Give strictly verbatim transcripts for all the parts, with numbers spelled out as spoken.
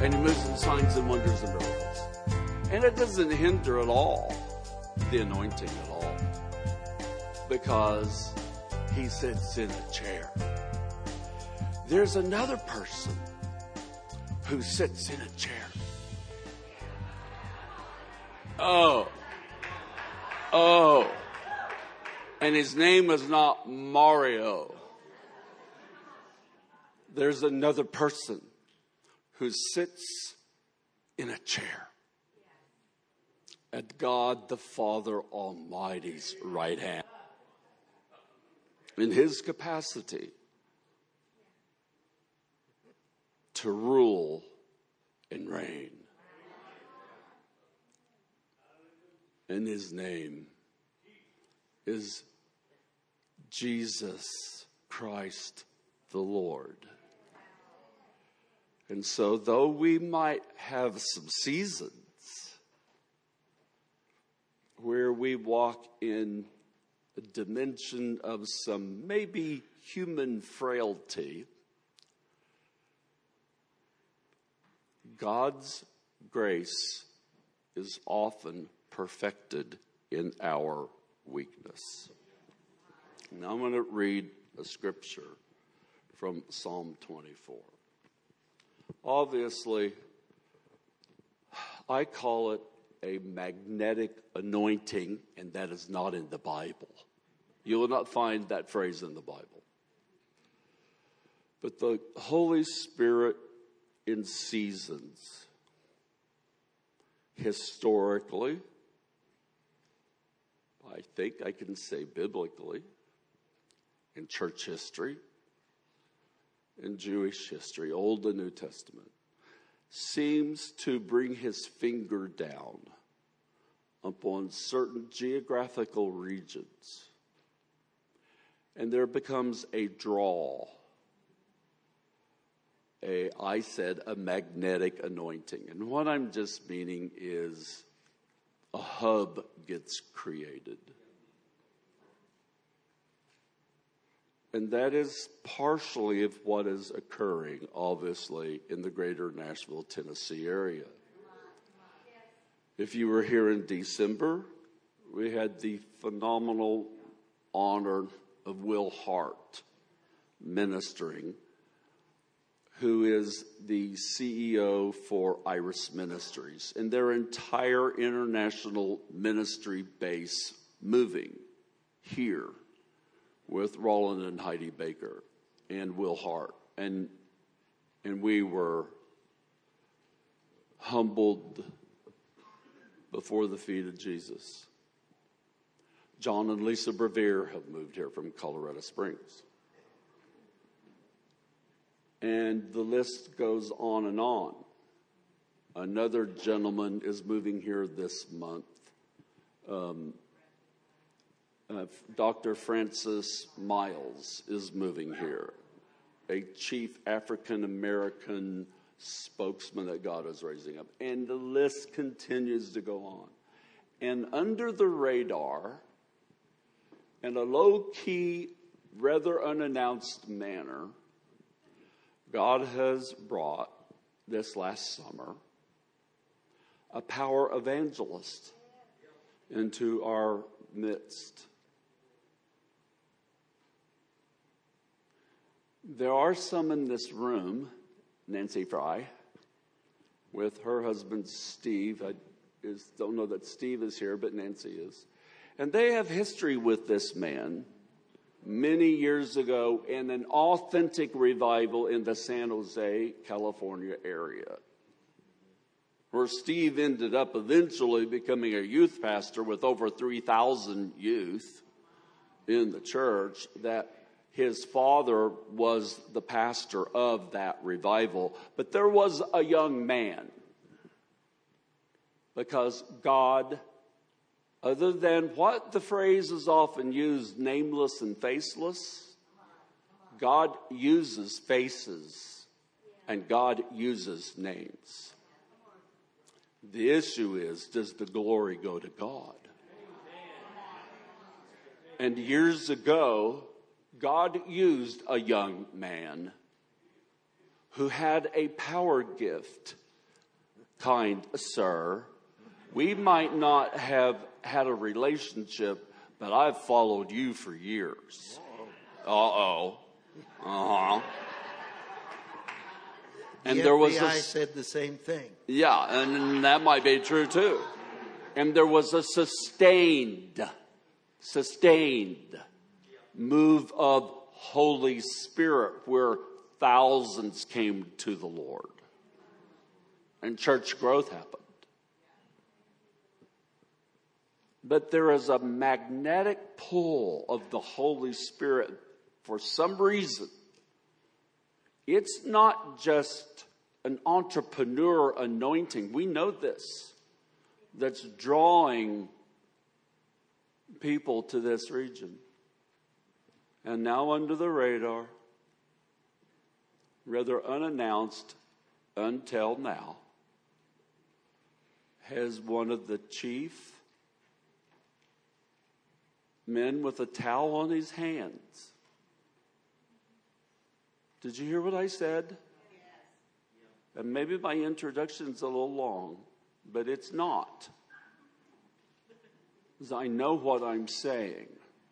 And he moves in signs and wonders and miracles. And it doesn't hinder at all the anointing at all. Because he sits in a chair. There's another person who sits in a chair. Oh. Oh. And his name is not Mario. There's another person who sits in a chair at God the Father Almighty's right hand. In his capacity to rule and reign. And his name is Jesus Christ the Lord. And so though we might have some seasons where we walk in a dimension of some maybe human frailty, God's grace is often perfected in our weakness. Now I'm going to read a scripture from Psalm twenty-four. Obviously, I call it a magnetic anointing, and that is not in the Bible. You will not find that phrase in the Bible. But the Holy Spirit in seasons, historically, I think I can say biblically, in church history, in Jewish history, Old and New Testament, seems to bring his finger down upon certain geographical regions. And there becomes a draw, a, I said, a magnetic anointing. And what I'm just meaning is a hub gets created. And that is partially of what is occurring, obviously, in the greater Nashville, Tennessee area. If you were here in December, we had the phenomenal honor of Will Hart ministering, who is the C E O for Iris Ministries, and their entire international ministry base moving here with Roland and Heidi Baker and Will Hart. And, and we were humbled before the feet of Jesus. John and Lisa Brevier have moved here from Colorado Springs. And the list goes on and on. Another gentleman is moving here this month. Um, uh, Doctor Francis Miles is moving here. A chief African-American spokesman that God is raising up. And the list continues to go on. And under the radar, in a low-key, rather unannounced manner, God has brought, this last summer, a power evangelist into our midst. There are some in this room, Nancy Fry, with her husband Steve. I is, don't know that Steve is here, but Nancy is. And they have history with this man many years ago in an authentic revival in the San Jose, California area, where Steve ended up eventually becoming a youth pastor with over three thousand youth in the church, that his father was the pastor of that revival. But there was a young man, because God, other than what the phrase is often used, nameless and faceless, God uses faces and God uses names. The issue is, does the glory go to God? And years ago, God used a young man who had a power gift kind sir. We might not have had a relationship, but I've followed you for years. Uh-oh. Uh-huh. And the there was F B I a, said the same thing. Yeah, and that might be true too. And there was a sustained, sustained move of Holy Spirit where thousands came to the Lord. And church growth happened. But there is a magnetic pull of the Holy Spirit for some reason. It's not just an entrepreneur anointing. We know this. That's drawing people to this region. And now under the radar, rather unannounced until now, has one of the chief men with a towel on his hands. Did you hear what I said? Yes. And maybe my introduction's a little long, but it's not. Because I know what I'm saying.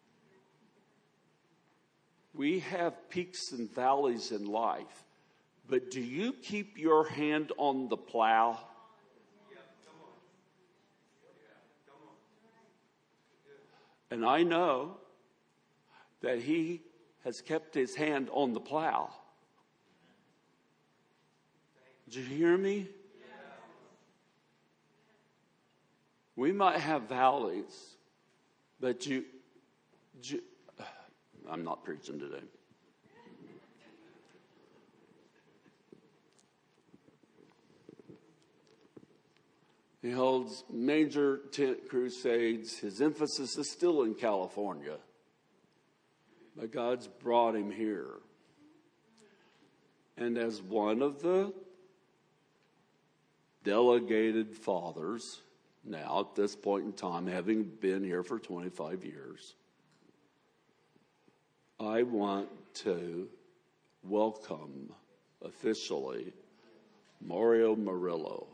We have peaks and valleys in life, but do you keep your hand on the plow? And I know that he has kept his hand on the plow. Did you hear me? We might have valleys, but you, you I'm not preaching today. He holds major tent crusades. His emphasis is still in California. But God's brought him here. And as one of the delegated fathers, now at this point in time, having been here for twenty-five years, I want to welcome officially Mario Murillo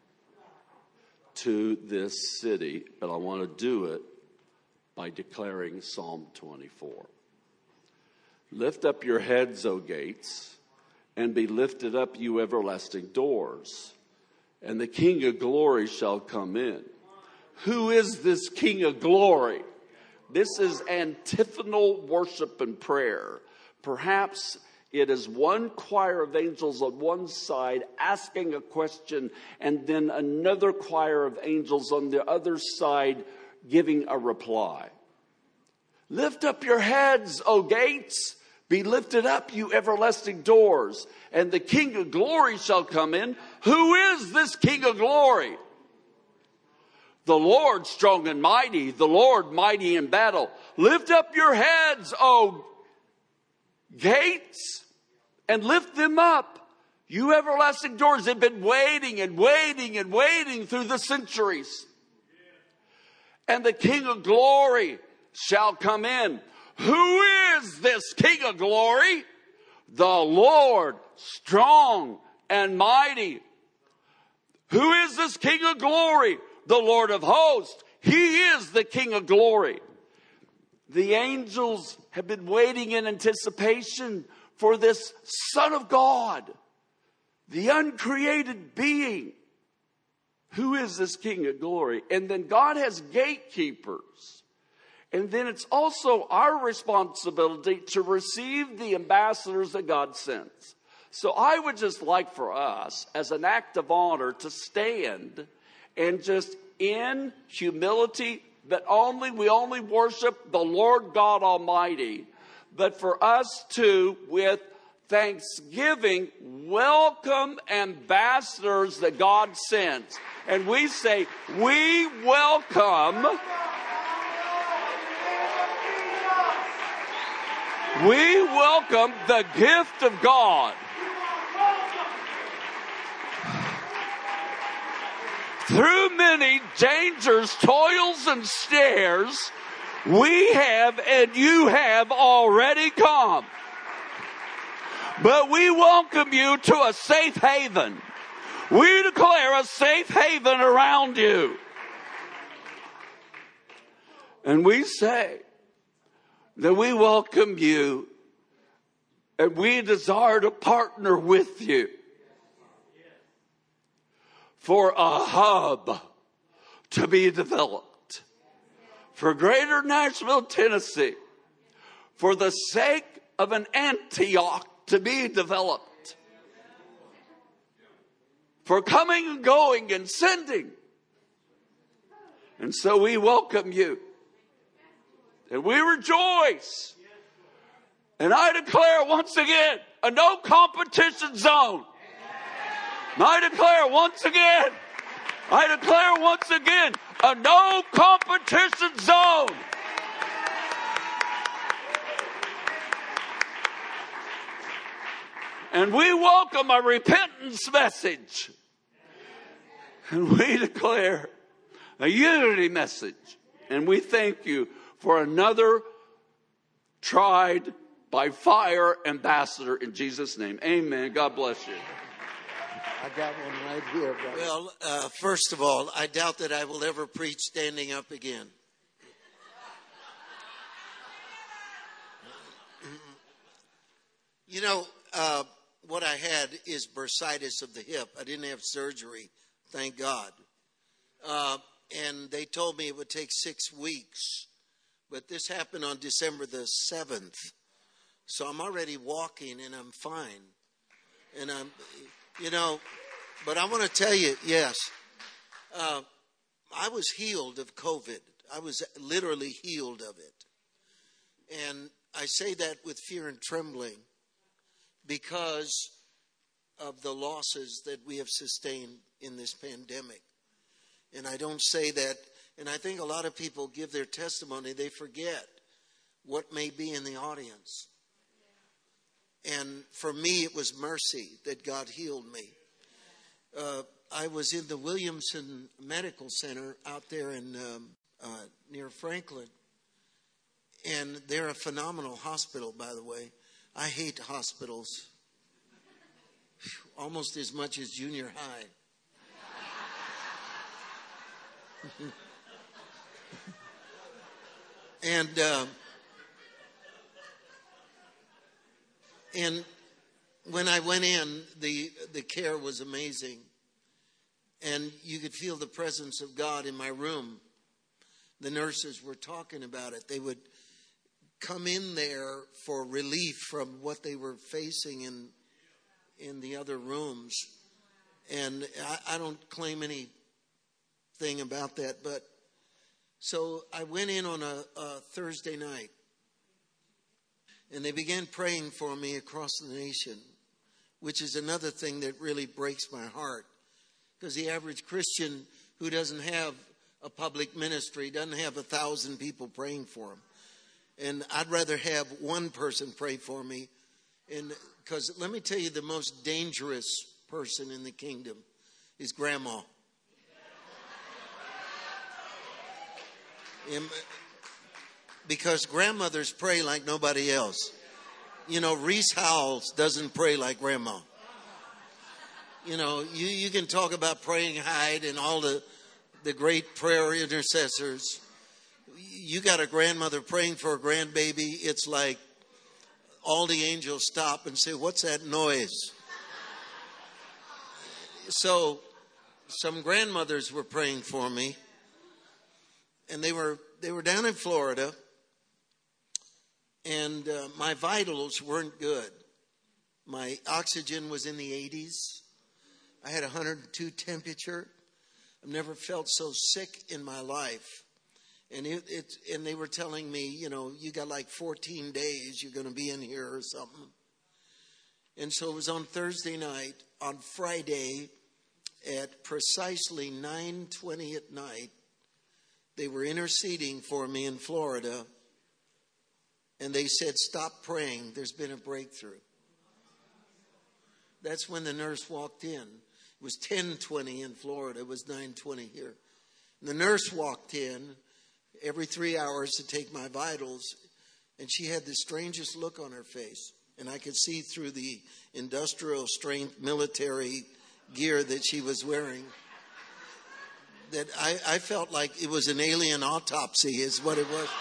to this city, but I want to do it by declaring Psalm twenty-four. Lift up your heads, O gates, and be lifted up, you everlasting doors, and the King of glory shall come in. Who is this King of glory? This is antiphonal worship and prayer. Perhaps it is one choir of angels on one side asking a question, and then another choir of angels on the other side giving a reply. Lift up your heads, O gates. Be lifted up, you everlasting doors, and the King of glory shall come in. Who is this King of glory? The Lord strong and mighty, the Lord mighty in battle. Lift up your heads, O gates, and lift them up, you everlasting doors. They've been waiting and waiting and waiting through the centuries. And the King of glory shall come in. Who is this King of glory? The Lord strong and mighty. Who is this King of glory? The Lord of hosts. He is the King of glory. The angels have been waiting in anticipation for this Son of God, the uncreated being. Who is this King of glory? And then God has gatekeepers. And then it's also our responsibility to receive the ambassadors that God sends. So I would just like for us, as an act of honor, to stand and just in humility, that only we only worship the Lord God Almighty, but for us to, with thanksgiving, welcome ambassadors that God sends. And we say, we welcome... We welcome the gift of God. Through many dangers, toils, and snares, we have and you have already come. But we welcome you to a safe haven We declare a safe haven around you. And we say that we welcome you and we desire to partner with you for a hub to be developed for Greater Nashville, Tennessee, for the sake of an Antioch to be developed, for coming and going and sending. And so we welcome you. And we rejoice. And I declare once again a no competition zone. And I declare once again, I declare once again a no competition zone. And we welcome a repentance message. And we declare a unity message. And we thank you for another tried by fire ambassador in Jesus' name. Amen. God bless you. I got one right here, brother. Well, uh, first of all, I doubt that I will ever preach standing up again. You know, uh, what I had is bursitis of the hip. I didn't have surgery, thank God. Uh, and they told me it would take six weeks. But this happened on December the seventh. So I'm already walking and I'm fine. And I'm, you know, but I want to tell you, yes, uh, I was healed of COVID. I was literally healed of it. And I say that with fear and trembling because of the losses that we have sustained in this pandemic. And I don't say that. And I think a lot of people give their testimony. They forget what may be in the audience. And for me, it was mercy that God healed me. Uh, I was in the Williamson Medical Center out there in um, uh, near Franklin. And they're a phenomenal hospital, by the way. I hate hospitals almost as much as junior high. And uh, and when I went in, the the care was amazing, and you could feel the presence of God in my room. The nurses were talking about it. They would come in there for relief from what they were facing in in the other rooms, and I, I don't claim anything about that, but. So I went in on a, a Thursday night, and they began praying for me across the nation, which is another thing that really breaks my heart, because the average Christian who doesn't have a public ministry doesn't have a thousand people praying for him. And I'd rather have one person pray for me, and because let me tell you, the most dangerous person in the kingdom is grandma. Because grandmothers pray like nobody else. You know, Reese Howells doesn't pray like grandma. You know, you, you can talk about praying Hyde and all the, the great prayer intercessors. You got a grandmother praying for a grandbaby. It's like all the angels stop and say, "What's that noise?" So some grandmothers were praying for me. And they were they were down in Florida, and uh, my vitals weren't good. My oxygen was in the eighties. I had one hundred two temperature. I've never felt so sick in my life. And it, it and they were telling me, you know, you got like fourteen days. You're going to be in here or something. And so it was on Thursday night. On Friday, at precisely nine twenty at night. They were interceding for me in Florida, and they said, "Stop praying. There's been a breakthrough." That's when the nurse walked in. It was ten twenty in Florida. It was nine twenty here. And the nurse walked in every three hours to take my vitals, and she had the strangest look on her face. And I could see through the industrial strength military gear that she was wearing. That I, I felt like it was an alien autopsy is what it was.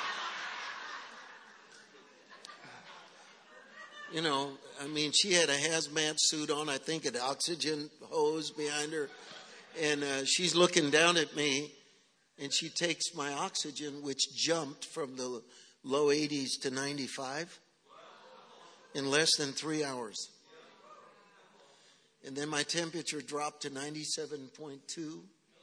You know, I mean, she had a hazmat suit on, I think an oxygen hose behind her. And uh, she's looking down at me, and she takes my oxygen, which jumped from the low eighties to ninety-five in less than three hours. And then my temperature dropped to ninety-seven point two.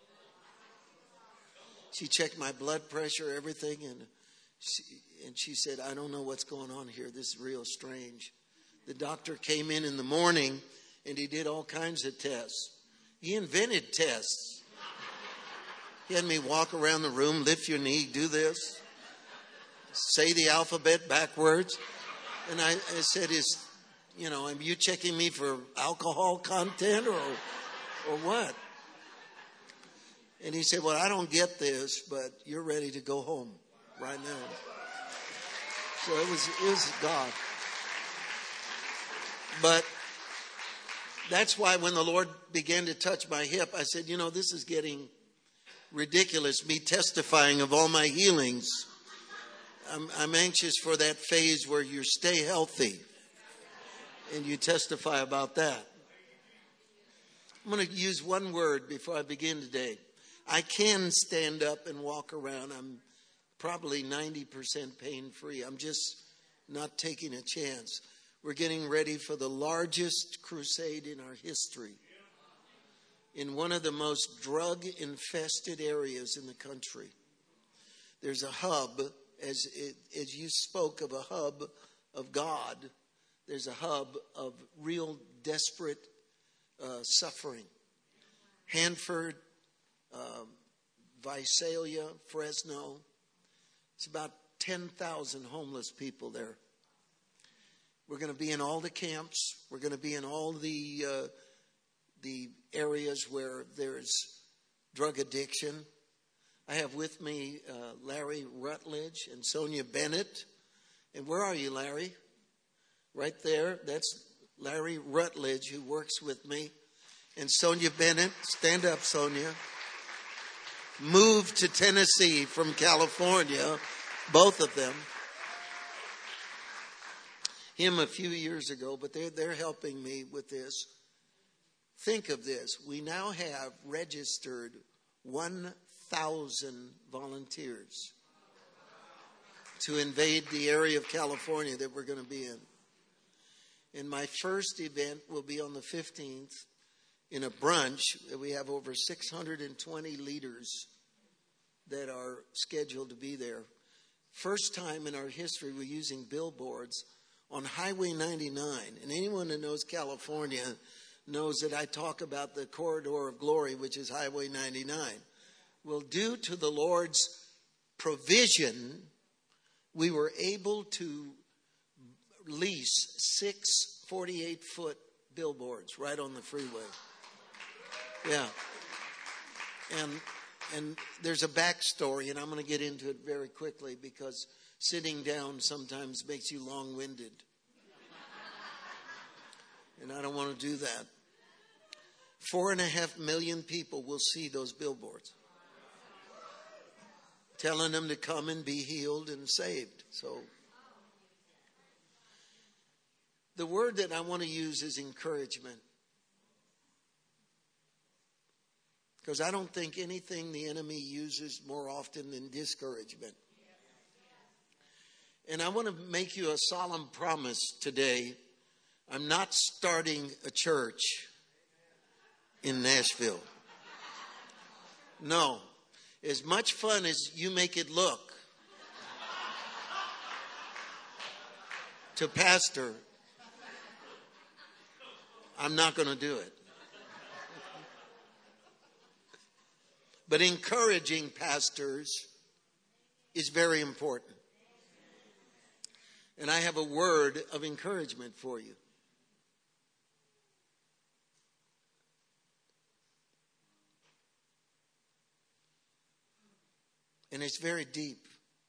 She checked my blood pressure, everything, and she, and she said, I don't know what's going on here. This is real strange. The doctor came in in the morning, and he did all kinds of tests. He invented tests. He had me walk around the room, lift your knee, do this, say the alphabet backwards. And I, I said, is, you know, are you checking me for alcohol content or, or what? And he said, well, I don't get this, but you're ready to go home right now. So it was, it was God. But that's why when the Lord began to touch my hip, I said, you know, this is getting ridiculous, me testifying of all my healings. I'm, I'm anxious for that phase where you stay healthy and you testify about that. I'm going to use one word before I begin today. I can stand up and walk around. I'm probably ninety percent pain-free. I'm just not taking a chance. We're getting ready for the largest crusade in our history in one of the most drug-infested areas in the country. There's a hub, as it, as you spoke of a hub of God, there's a hub of real desperate uh, suffering. Hanford, uh, Visalia, Fresno, it's about ten thousand homeless people there. We're going to be in all the camps. We're going to be in all the uh, the areas where there's drug addiction. I have with me uh, Larry Rutledge and Sonia Bennett. And where are you, Larry? Right there. That's Larry Rutledge, who works with me. And Sonia Bennett. Stand up, Sonia. Moved to Tennessee from California, both of them. Him a few years ago, but they're, they're helping me with this. Think of this. We now have registered one thousand volunteers to invade the area of California that we're going to be in. And my first event will be on the fifteenth in a brunch. We have over six hundred twenty leaders that are scheduled to be there. First time in our history we're using billboards on Highway ninety-nine. And anyone that knows California knows that I talk about the corridor of glory, which is Highway ninety-nine. Well, due to the Lord's provision, we were able to lease six forty-eight foot billboards right on the freeway. Yeah. And and there's a backstory, and I'm going to get into it very quickly because sitting down sometimes makes you long-winded. And I don't want to do that. Four and a half million people will see those billboards telling them to come and be healed and saved. So the word that I want to use is encouragement. Because I don't think anything the enemy uses more often than discouragement. And I want to make you a solemn promise today. I'm not starting a church in Nashville. No. As much fun as you make it look to pastor, I'm not going to do it. But encouraging pastors is very important. And I have a word of encouragement for you. And it's very deep.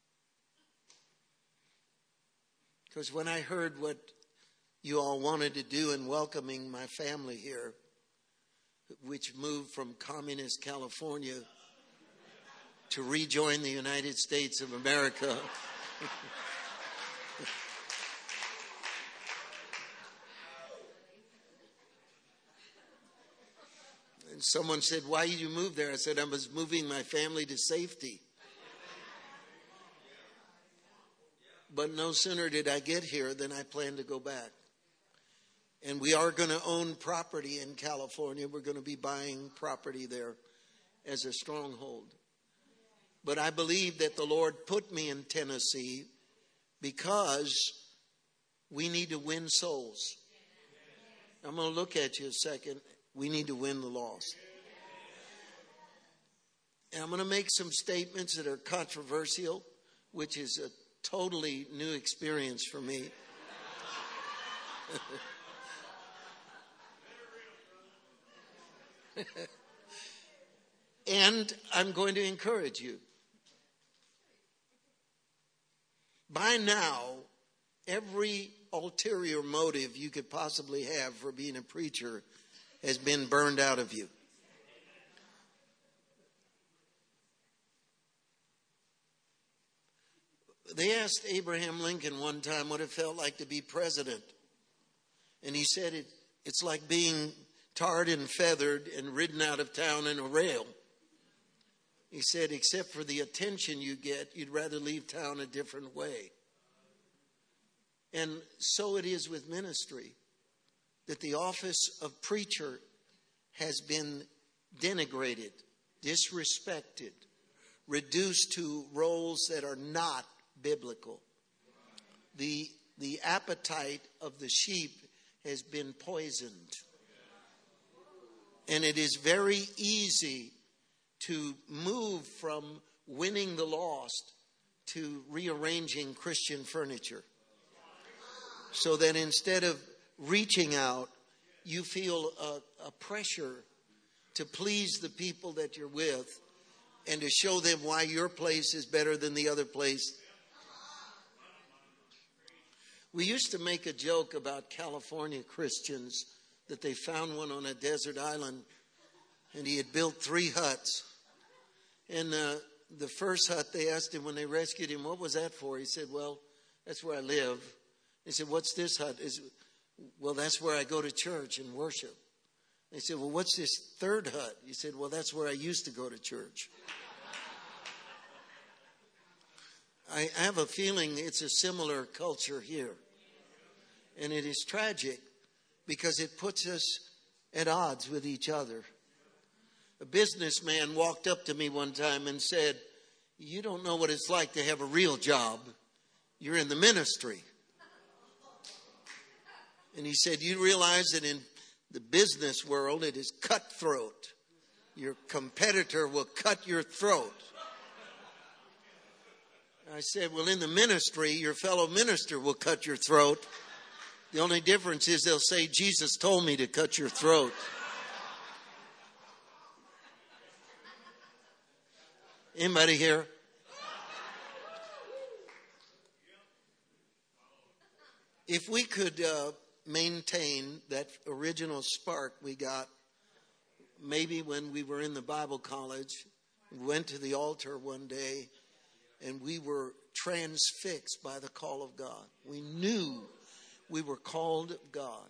Because when I heard what you all wanted to do in welcoming my family here, which moved from communist California to rejoin the United States of America. And someone said, "Why did you move there?" I said, "I was moving my family to safety." But no sooner did I get here than I planned to go back. And we are going to own property in California. We're going to be buying property there as a stronghold. But I believe that the Lord put me in Tennessee because we need to win souls. I'm going to look at you a second. We need to win the lost. And I'm going to make some statements that are controversial, which is a totally new experience for me. And I'm going to encourage you. By now, every ulterior motive you could possibly have for being a preacher has been burned out of you. They asked Abraham Lincoln one time what it felt like to be president. And he said, it, it's like being tarred and feathered and ridden out of town in a rail. He said, except for the attention you get, you'd rather leave town a different way. And so it is with ministry, that the office of preacher has been denigrated, disrespected, reduced to roles that are not biblical. The, the appetite of the sheep has been poisoned. And it is very easy to move from winning the lost to rearranging Christian furniture. So that instead of reaching out, you feel a, a pressure to please the people that you're with and to show them why your place is better than the other place. We used to make a joke about California Christians that they found one on a desert island and he had built three huts. And uh, the first hut, they asked him when they rescued him, what was that for? He said, well, that's where I live. They said, what's this hut? He said, well, that's where I go to church and worship. They said, well, what's this third hut? He said, well, that's where I used to go to church. I have a feeling it's a similar culture here. And it is tragic because it puts us at odds with each other. A businessman walked up to me one time and said, you don't know what it's like to have a real job. You're in the ministry. And he said, you realize that in the business world, it is cutthroat. Your competitor will cut your throat. I said, well, in the ministry, your fellow minister will cut your throat. The only difference is they'll say, Jesus told me to cut your throat. Anybody here? If we could uh, maintain that original spark we got, maybe when we were in the Bible college, we went to the altar one day, and we were transfixed by the call of God. We knew we were called of God.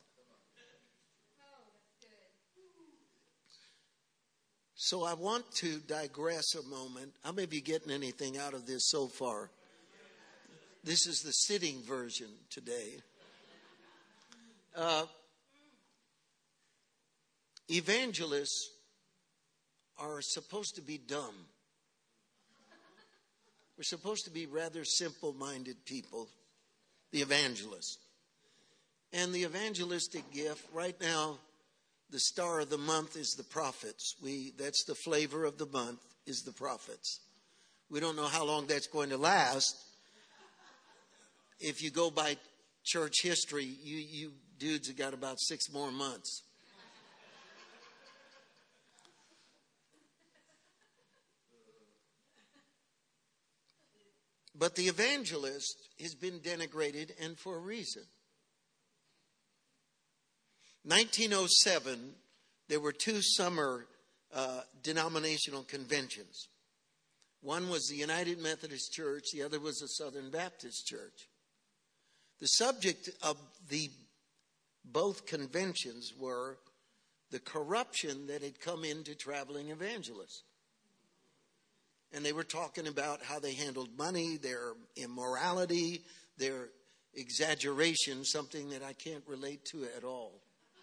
So I want to digress a moment. How many of you getting anything out of this so far? This is the sitting version today. Uh, evangelists are supposed to be dumb. We're supposed to be rather simple-minded people, the evangelists. And the evangelistic gift, right now, the star of the month is the prophets. We that's the flavor of the month, is the prophets. We don't know how long that's going to last. If you go by church history, you, you dudes have got about six more months. But the evangelist has been denigrated, and for a reason. nineteen oh seven, there were two summer uh, denominational conventions. One was the United Methodist Church. The other was the Southern Baptist Church. The subject of the both conventions were the corruption that had come into traveling evangelists. And they were talking about how they handled money, their immorality, their exaggeration, something that I can't relate to at all.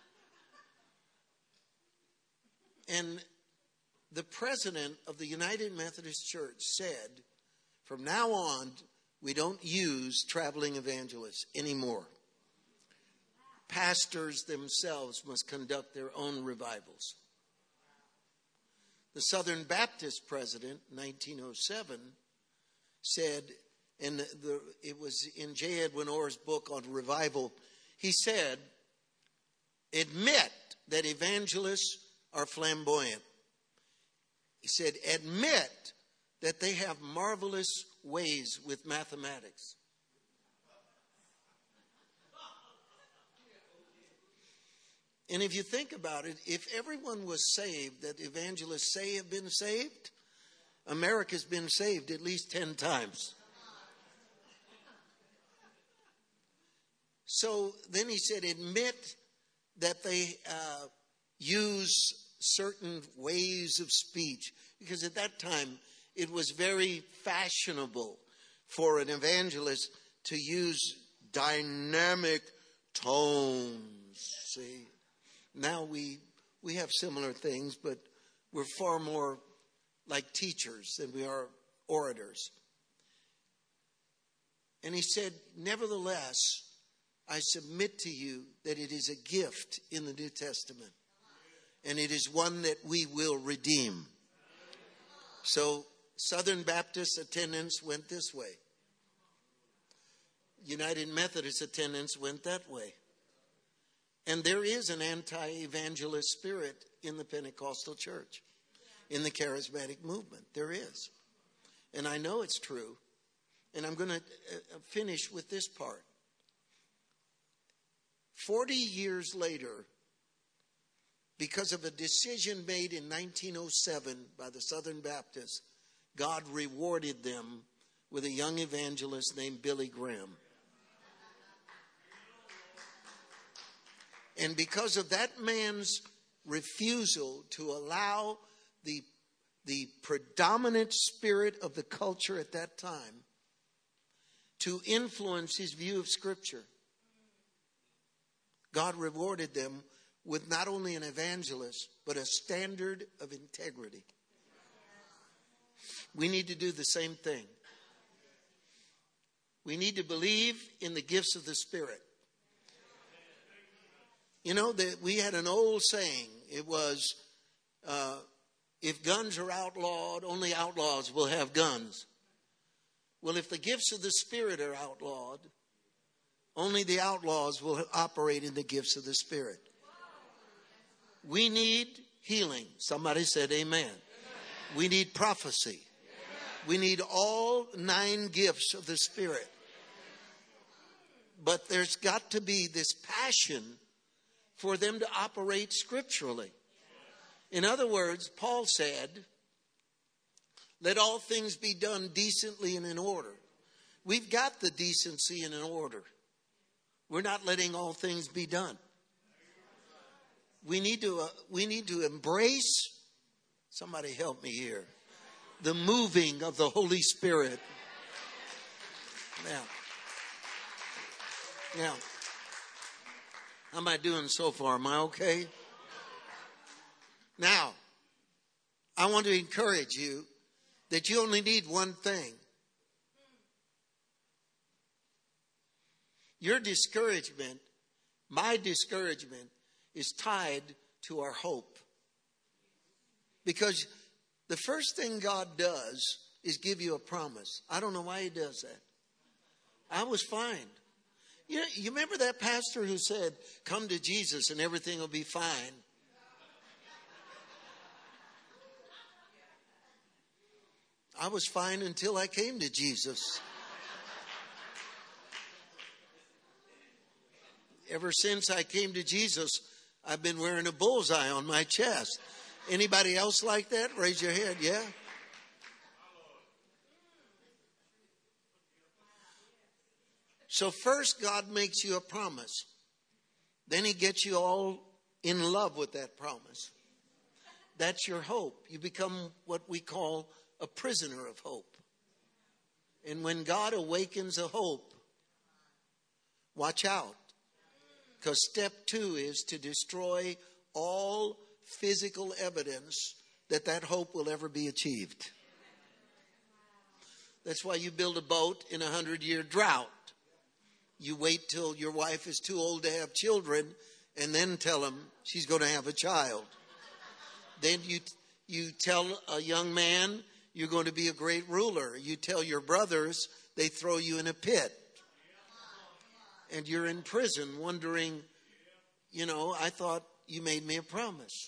And the president of the United Methodist Church said, from now on, we don't use traveling evangelists anymore. Pastors themselves must conduct their own revivals. The Southern Baptist president, nineteen oh seven, said, and the, it was in J. Edwin Orr's book on revival, he said, admit that evangelists are flamboyant. He said, admit that they have marvelous ways with mathematics. And if you think about it, if everyone was saved that evangelists say have been saved, America's been saved at least ten times. So then he said, admit that they uh, use certain ways of speech. Because at that time, it was very fashionable for an evangelist to use dynamic tones. See? Now we we have similar things, but we're far more like teachers than we are orators. And he said, nevertheless, I submit to you that it is a gift in the New Testament. And it is one that we will redeem. So Southern Baptist attendance went this way. United Methodist attendance went that way. And there is an anti-evangelist spirit in the Pentecostal church, in the charismatic movement. There is. And I know it's true. And I'm going to finish with this part. Forty years later, because of a decision made in nineteen oh seven by the Southern Baptists, God rewarded them with a young evangelist named Billy Graham. And because of that man's refusal to allow the, the predominant spirit of the culture at that time to influence his view of Scripture, God rewarded them with not only an evangelist, but a standard of integrity. We need to do the same thing. We need to believe in the gifts of the Spirit. You know, that we had an old saying. It was, uh, if guns are outlawed, only outlaws will have guns. Well, if the gifts of the Spirit are outlawed, only the outlaws will operate in the gifts of the Spirit. We need healing. Somebody said amen. Amen. We need prophecy. Amen. We need all nine gifts of the Spirit. But there's got to be this passion for them to operate scripturally. In other words, Paul said, let all things be done decently and in order. We've got the decency and in order. We're not letting all things be done. We need to uh, we need to embrace, somebody help me here, the moving of the Holy Spirit. Now, now, how am I doing so far? Am I okay? Now, I want to encourage you that you only need one thing. Your discouragement, my discouragement, is tied to our hope. Because the first thing God does is give you a promise. I don't know why he does that. I was fine. You know, you remember that pastor who said, come to Jesus and everything will be fine? I was fine until I came to Jesus. Ever since I came to Jesus, I've been wearing a bullseye on my chest. Anybody else like that? Raise your hand. Yeah. So first, God makes you a promise. Then he gets you all in love with that promise. That's your hope. You become what we call a prisoner of hope. And when God awakens a hope, watch out. Because step two is to destroy all physical evidence that that hope will ever be achieved. That's why you build a boat in a hundred-year drought. You wait till your wife is too old to have children and then tell them she's going to have a child. Then you you tell a young man you're going to be a great ruler. You tell your brothers, they throw you in a pit. And you're in prison wondering, you know, I thought you made me a promise.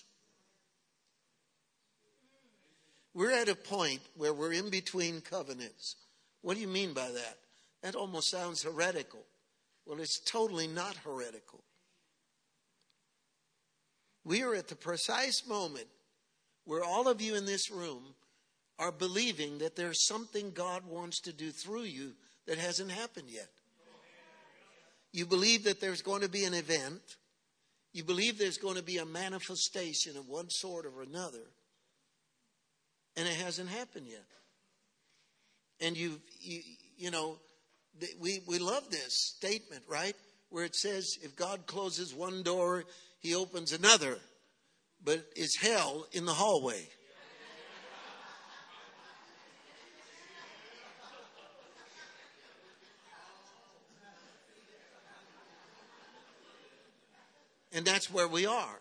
We're at a point where we're in between covenants. What do you mean by that? That almost sounds heretical. Well, it's totally not heretical. We are at the precise moment where all of you in this room are believing that there's something God wants to do through you that hasn't happened yet. You believe that there's going to be an event. You believe there's going to be a manifestation of one sort or another. And it hasn't happened yet. And you, you, you know, we, we love this statement, right? Where it says, if God closes one door, he opens another. But is hell in the hallway? And that's where we are.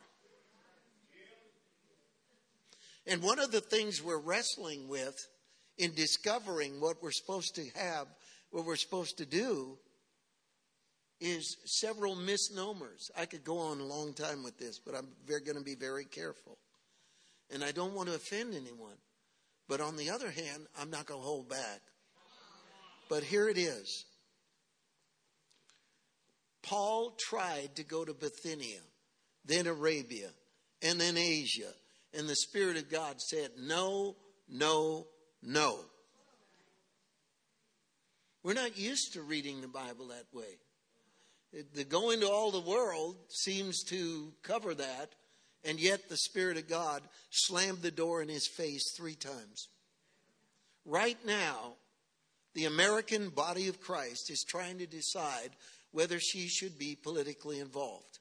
And one of the things we're wrestling with in discovering what we're supposed to have, what we're supposed to do, is several misnomers. I could go on a long time with this, but I'm going to be very careful. And I don't want to offend anyone. But on the other hand, I'm not going to hold back. But here it is. Paul tried to go to Bithynia, then Arabia, and then Asia. And the Spirit of God said, no, no, no. We're not used to reading the Bible that way. The going to all the world seems to cover that, and yet the Spirit of God slammed the door in his face three times. Right now, the American body of Christ is trying to decide whether she should be politically involved.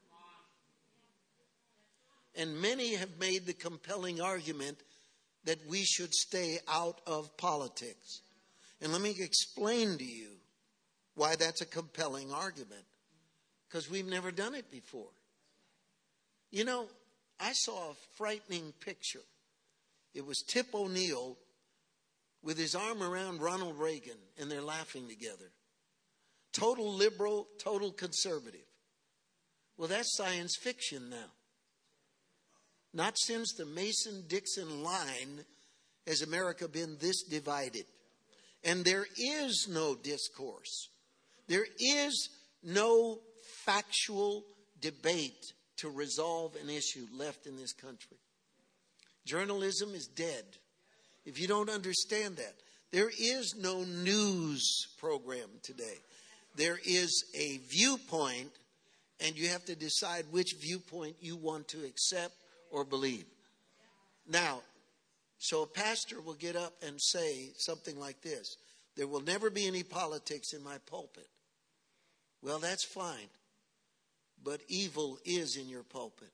And many have made the compelling argument that we should stay out of politics. And let me explain to you why that's a compelling argument. Because we've never done it before. You know, I saw a frightening picture. It was Tip O'Neill with his arm around Ronald Reagan, and they're laughing together. Total liberal, total conservative. Well, that's science fiction now. Not since the Mason-Dixon line has America been this divided. And there is no discourse. There is no factual debate to resolve an issue left in this country. Journalism is dead. If you don't understand that, there is no news program today. There is a viewpoint, and you have to decide which viewpoint you want to accept or believe. Now, so a pastor will get up and say something like this: there will never be any politics in my pulpit. Well, that's fine. But evil is in your pulpit.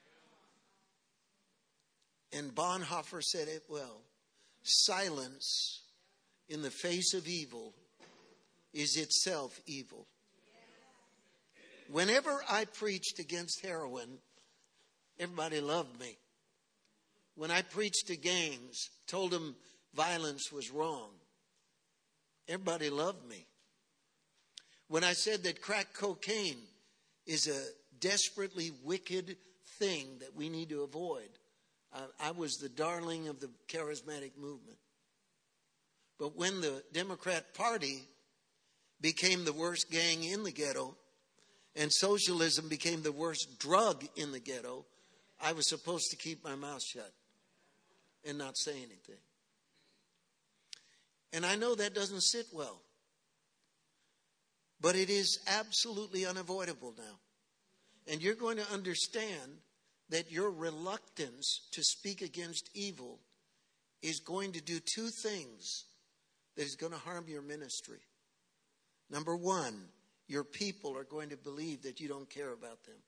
And Bonhoeffer said it well. Silence in the face of evil is itself evil. Whenever I preached against heroin, everybody loved me. When I preached to gangs, told them violence was wrong, everybody loved me. When I said that crack cocaine is a desperately wicked thing that we need to avoid, I, I was the darling of the charismatic movement. But when the Democrat Party became the worst gang in the ghetto, and socialism became the worst drug in the ghetto, I was supposed to keep my mouth shut and not say anything. And I know that doesn't sit well. But it is absolutely unavoidable now. And you're going to understand that your reluctance to speak against evil is going to do two things that is going to harm your ministry. Number one, your people are going to believe that you don't care about them.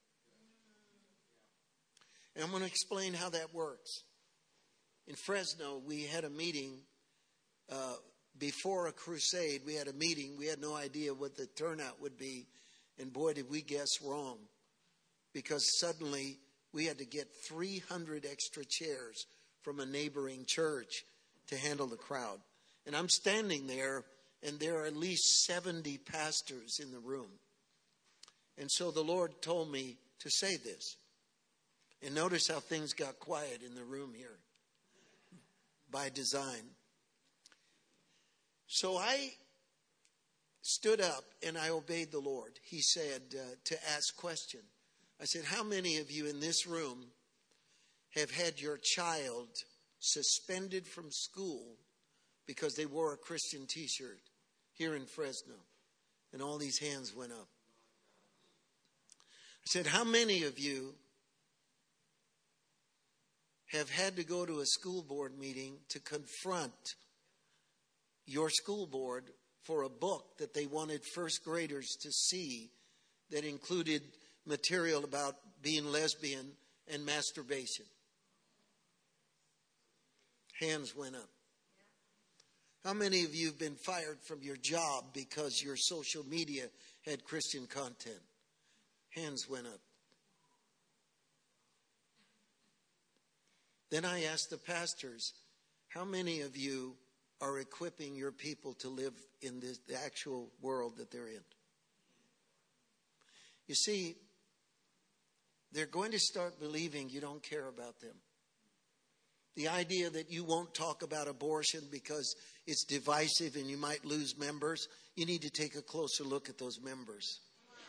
And I'm going to explain how that works. In Fresno, we had a meeting uh, before a crusade. We had a meeting. We had no idea what the turnout would be. And boy, did we guess wrong. Because suddenly we had to get three hundred extra chairs from a neighboring church to handle the crowd. And I'm standing there, and there are at least seventy pastors in the room. And so the Lord told me to say this. And notice how things got quiet in the room here by design. So I stood up and I obeyed the Lord. He said uh, to ask question. I said, how many of you in this room have had your child suspended from school because they wore a Christian t-shirt here in Fresno? And all these hands went up. I said, how many of you have had to go to a school board meeting to confront your school board for a book that they wanted first graders to see that included material about being lesbian and masturbation? Hands went up. How many of you have been fired from your job because your social media had Christian content? Hands went up. Then I asked the pastors, how many of you are equipping your people to live in this, the actual world that they're in? You see, they're going to start believing you don't care about them. The idea that you won't talk about abortion because it's divisive and you might lose members, you need to take a closer look at those members.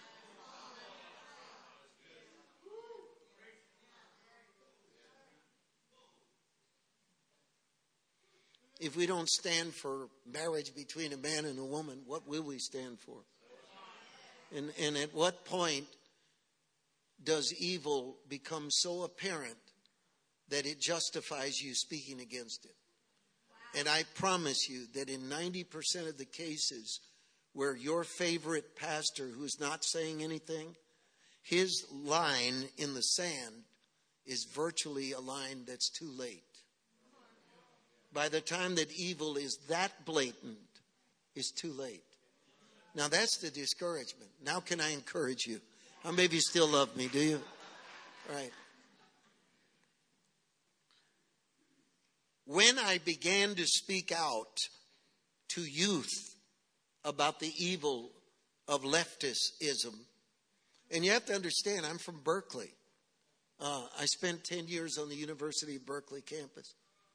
If we don't stand for marriage between a man and a woman, what will we stand for? And, and at what point does evil become so apparent that it justifies you speaking against it? And I promise you that in ninety percent of the cases where your favorite pastor who's not saying anything, his line in the sand is virtually a line that's too late. By the time that evil is that blatant, it's too late. Now that's the discouragement. Now can I encourage you? How many of you still love me, do you? All right. When I began to speak out to youth about the evil of leftism, and you have to understand, I'm from Berkeley. Uh, I spent ten years on the University of Berkeley campus.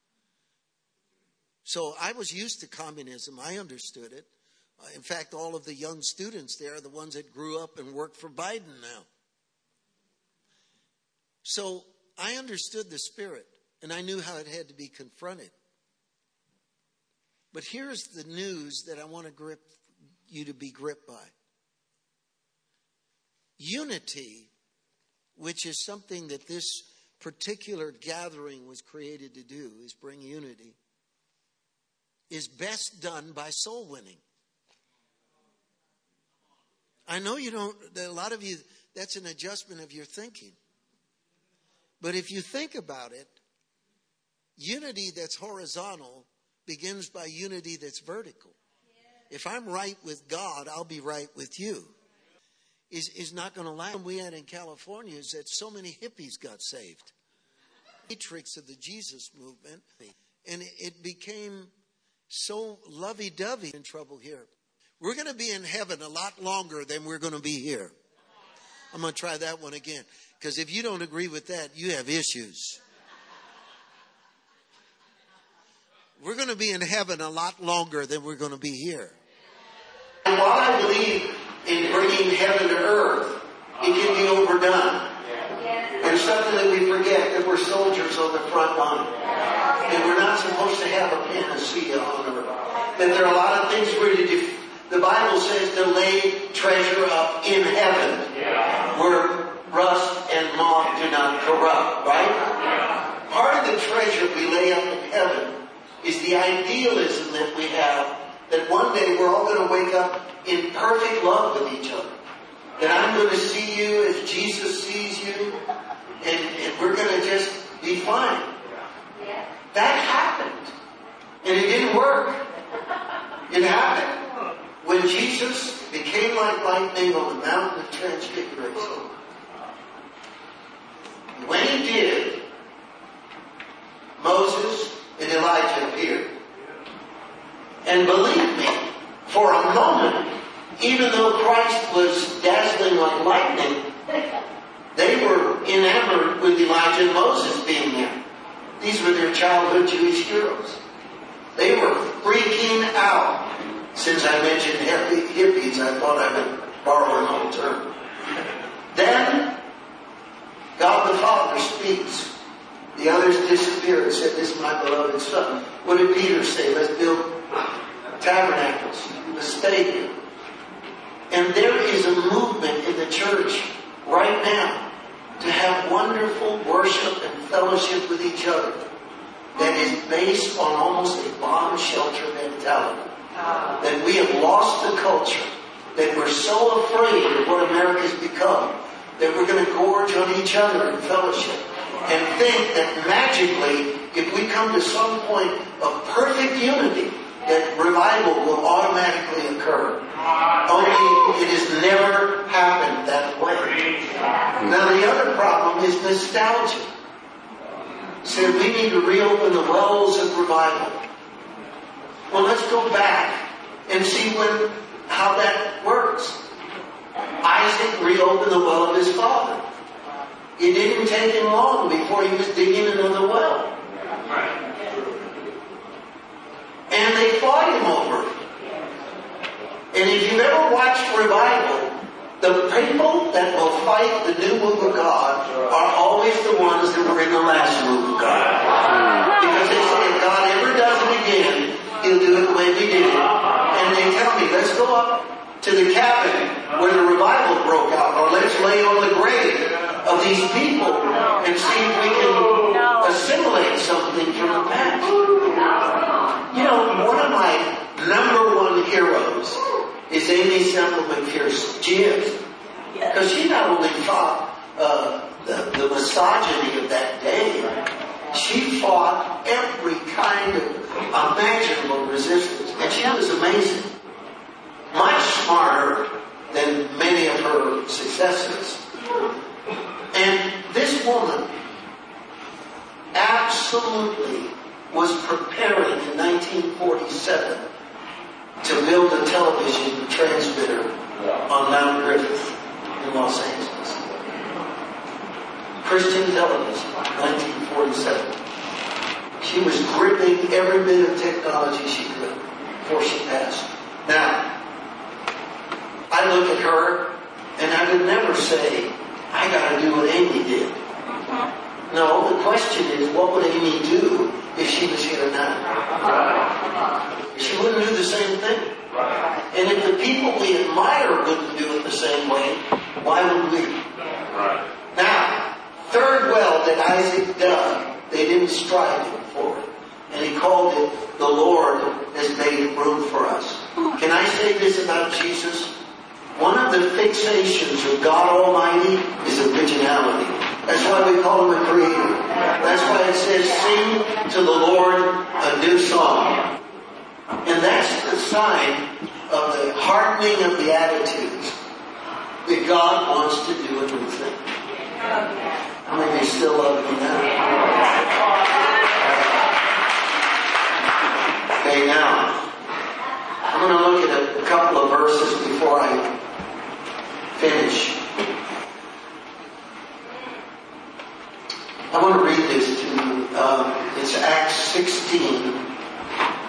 So I was used to communism. I understood it. Uh, in fact, all of the young students there are the ones that grew up and work for Biden now. So I understood the spirit, and I knew how it had to be confronted. But here's the news that I want to grip you to be gripped by. Unity, which is something that this particular gathering was created to do, is bring unity, is best done by soul winning. I know you don't, a lot of you, that's an adjustment of your thinking. But if you think about it, unity that's horizontal begins by unity that's vertical. If I'm right with God, I'll be right with you. Is is not going to last. What we had in California is that so many hippies got saved. Matrix of the Jesus movement. And it became so lovey-dovey. In trouble here. We're going to be in heaven a lot longer than we're going to be here. I'm going to try that one again. Because if you don't agree with that, you have issues. We're going to be in heaven a lot longer than we're going to be here. And while I believe in bringing heaven to earth, It can be overdone. There's something that we forget, that we're soldiers on the front line. And we're not supposed to have a panacea on earth. That there are a lot of things we're to do. The Bible says to lay treasure up in heaven, where rust and moth do not corrupt, right? Part of the treasure we lay up in heaven is the idealism that we have, that one day we're all going to wake up in perfect love with each other. That I'm going to see you as Jesus sees you, and, and we're going to just be fine. That happened. And it didn't work. It happened when Jesus became like lightning on the mountain of transfiguration. When he did, Moses and Elijah appeared. And believe me, for a moment, even though Christ was dazzling like lightning, they were enamored with Elijah and Moses being there. These were their childhood Jewish heroes. They were freaking out. Since I mentioned hippies, I thought I would borrow an old term. Then, God the Father speaks. The others disappear and said, "This is my beloved Son." What did Peter say? Let's build tabernacles, a stadium. And there is a movement in the church right now to have wonderful worship and fellowship with each other that is based on almost a bomb shelter mentality. That we have lost the culture, that we're so afraid of what America's become, that we're going to gorge on each other in fellowship and think that magically, if we come to some point of perfect unity, that revival will automatically occur. Only it has never happened that way. Now the other problem is nostalgia. So we need to reopen the wells of revival. Well, let's go back and see when how that works. Isaac reopened the well of his father. It didn't take him long before he was digging another well. And they fought him over it. And if you've ever watched revival, the people that will fight the new move of God are always the ones that were in the last move of God. Because they say if God ever does it again, he'll do it the way we did it. And they tell me, let's go up to the cabin where the revival broke out, or let's lay on the grave of these people and see if we can assimilate something from the past. You know, one of my number one heroes is Amy Semple McPherson. She is. Because she not only fought uh, the, the misogyny of that day, she fought every kind of imaginable resistance. And she was amazing. Much smarter than many of her successors. And this woman absolutely was preparing in nineteen forty-seven to build a television transmitter on Mount Griffith in Los Angeles. Christian television, nineteen forty-seven. She was gripping every bit of technology she could before she passed. Now, I look at her and I would never say, I got to do what Amy did. No, the question is, what would Amy do if she was here now? She wouldn't do the same thing. And if the people we admire wouldn't do it the same way, why would we? Now, third well that Isaac dug, they didn't strive him for it. And he called it, the Lord has made room for us. Can I say this about Jesus? One of the fixations of God Almighty is originality. That's why we call him a creator. That's why it says, sing to the Lord a new song. And that's the sign of the hardening of the attitudes that God wants to do a new thing. How many of you still love me now? Okay, now, I'm going to look at a, a couple of verses before I finish. I want to read this to you. Uh, it's Acts sixteen,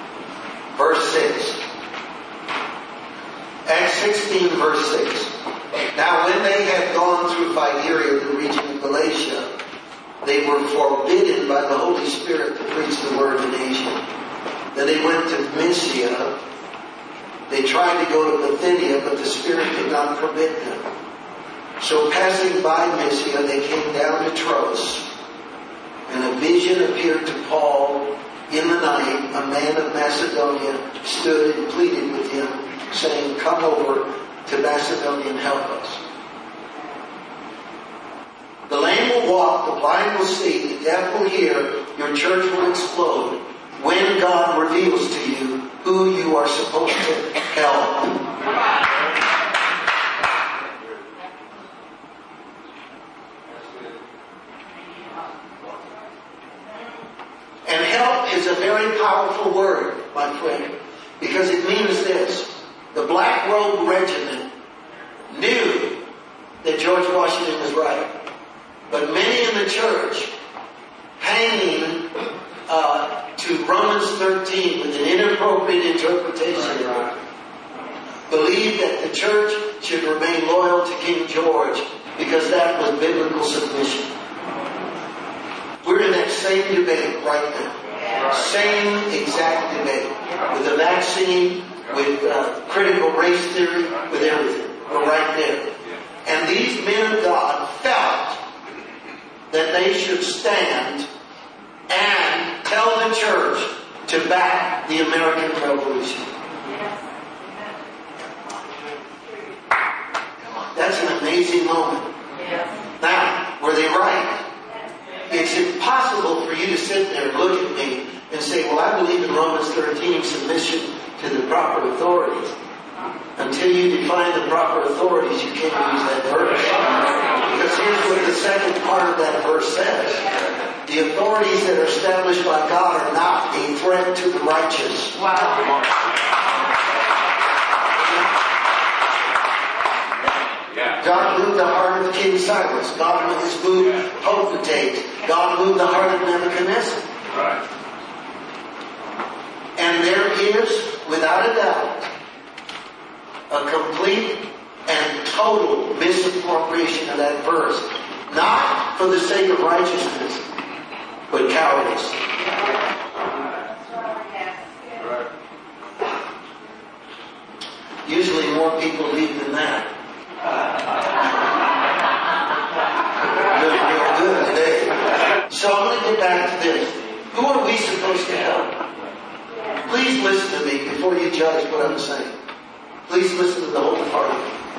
verse six. Acts sixteen, verse six. Now, when they had gone through Phrygia, the region of Galatia, they were forbidden by the Holy Spirit to preach the word in Asia. Then they went to Mysia. They tried to go to Bithynia, but the Spirit did not permit them. So passing by Mysia, they came down to Troas. And a vision appeared to Paul in the night. A man of Macedonia stood and pleaded with him, saying, "Come over to Macedonia and help us." The lame will walk, the blind will see, the deaf will hear, your church will explode when God reveals to you who you are supposed to help. And help is a very powerful word, my friend, because it means this. The Black Robe Regiment knew that George Washington was right. But many in the church, hanging uh, to Romans thirteen with an inappropriate interpretation, believed that the church should remain loyal to King George because that was biblical submission. We're in that same debate right now. Same exact debate. With the vaccine, with uh, critical race theory, with everything. We're right there. And these men of God felt that they should stand and tell the church to back the American Revolution. That's an amazing moment. Now, were they right? It's impossible for you to sit there and look at me and say, well, I believe in Romans thirteen, submission to the proper authorities. Until you define the proper authorities, you can't use that verse. Because here's what the second part of that verse says. The authorities that are established by God are not a threat to the righteous. Wow. God moved the heart of King Cyrus. God has moved potentates. God moved the heart of Nebuchadnezzar. Right. And there is, without a doubt, a complete and total misappropriation of that verse. Not for the sake of righteousness, but cowardice. Usually more people leave than that. Really real good today. So I'm going to get back to this. Who are we supposed to help? Please listen to me before you judge what I'm saying. Please listen to the whole party.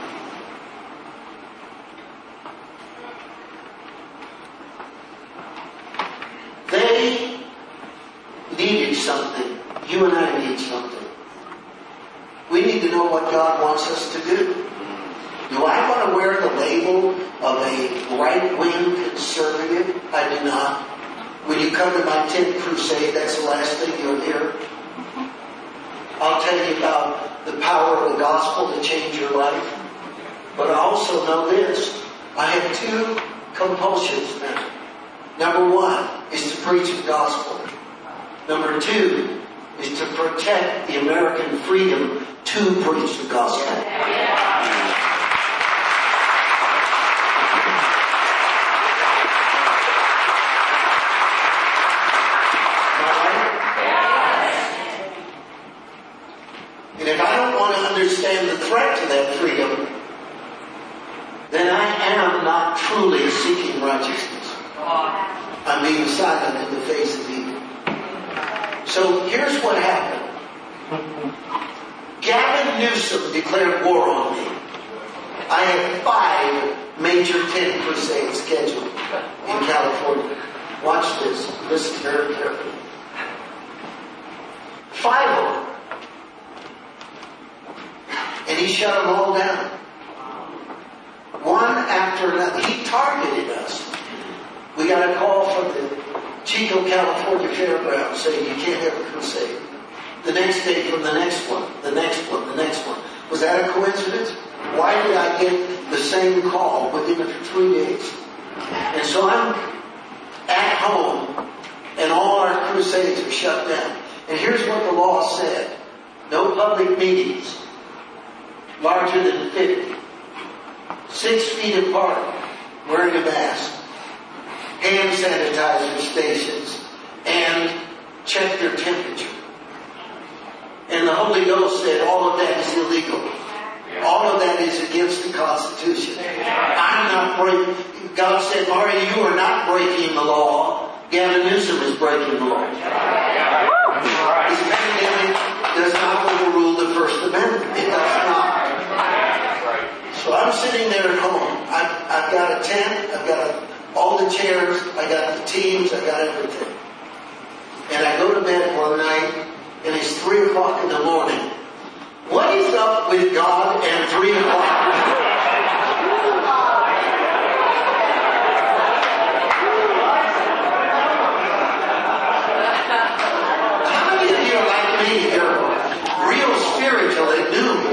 They needed something. You and I need something. We need to know what God wants us to do. Do I want to wear the label of a right-wing conservative? I do not. When you come to my tenth crusade, that's the last thing you'll hear. I'll tell you about the power of the gospel to change your life. But I also know this. I have two compulsions now. Number one is to preach the gospel. Number two is to protect the American freedom to preach the gospel. And if I don't want to understand the threat to that freedom, then I am not truly seeking righteousness. I'm being silent in the face of evil. So here's what happened. Gavin Newsom declared war on me. I had five major tent crusades scheduled in California. Watch this. Listen very carefully. Five of them. And he shut them all down. One after another. He targeted us. We got a call from the Chico, California Fairgrounds saying you can't have a crusade. The next day from the next one, the next one, the next one. Was that a coincidence? Why did I get the same call within three days? And so I'm at home and all our crusades are shut down. And here's what the law said. No public meetings larger than fifty. six feet apart, wearing a mask, hand sanitizer stations, and check their temperature. And the Holy Ghost said all of that is illegal. All of that is against the Constitution. I'm not breaking. God said, Mario, you are not breaking the law. Gavin Newsom is breaking the law. This pandemic does not overrule the First Amendment. It does not. So I'm sitting there at home. I've, I've got a tent. I've got a, all the chairs. I got the teams. I got everything. And I go to bed one night, and it's three o'clock in the morning. What is up with God and three o'clock? How many of you are like me? You're real spiritual at noon.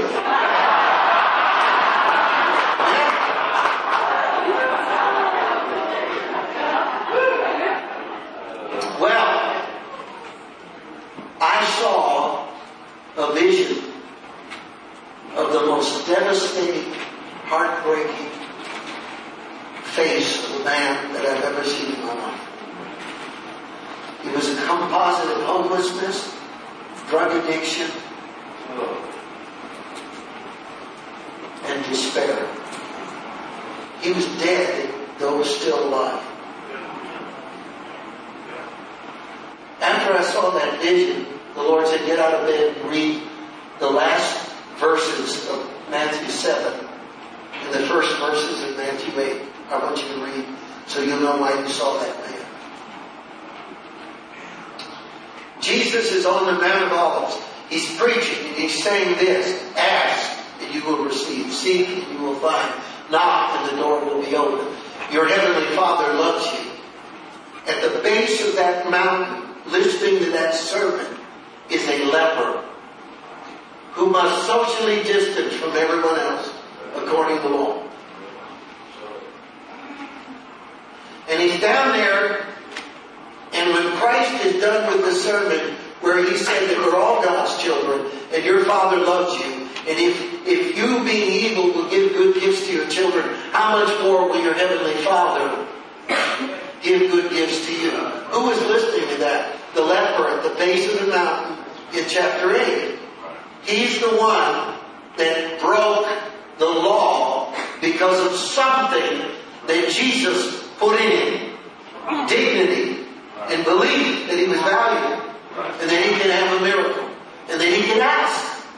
Well, I saw a vision of the most devastating, heartbreaking face of a man that I've ever seen in my life. It was a composite of homelessness, drug addiction, and despair. He was dead, though was still alive. After I saw that vision, the Lord said, get out of bed and read the last verses of Matthew seven and the first verses of Matthew eight. I want you to read so you'll know why you saw that man. Jesus is on the Mount of Olives. He's preaching and he's saying this: ask and you will receive, seek and you will find, knock and the door will be open. Your heavenly Father loves you. At the base of that mountain, listening to that sermon, is a leper who must socially distance from everyone else according to law. And he's down there, and when Christ is done with the sermon where he said that we're all God's children and your Father loves you, and if, if you being evil will give good gifts to your children, how much more will your heavenly Father give good gifts to you? Who is listening to that? The leper at the base of the mountain in chapter eight. He's the one that broke the law because of something that Jesus put in him. Dignity and belief that he was valued and that he can have a miracle and that he can ask.